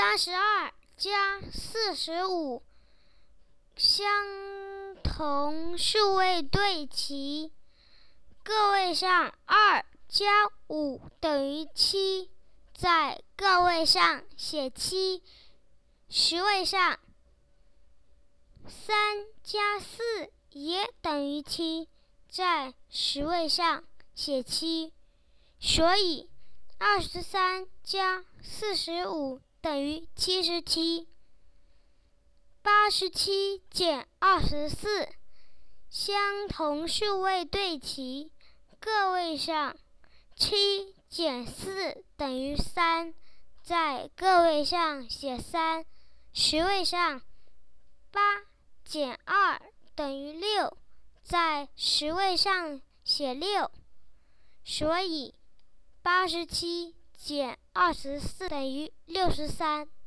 32加45，相同数位对齐，个位上2加5等于7，在个位上写7，十位上3加4也等于7，在十位上写7，所以23加45等于77。87减24，相同数位对齐，个位上7减4等于3，在个位上写3，十位上8减2等于6，在十位上写6，所以87减24等于63。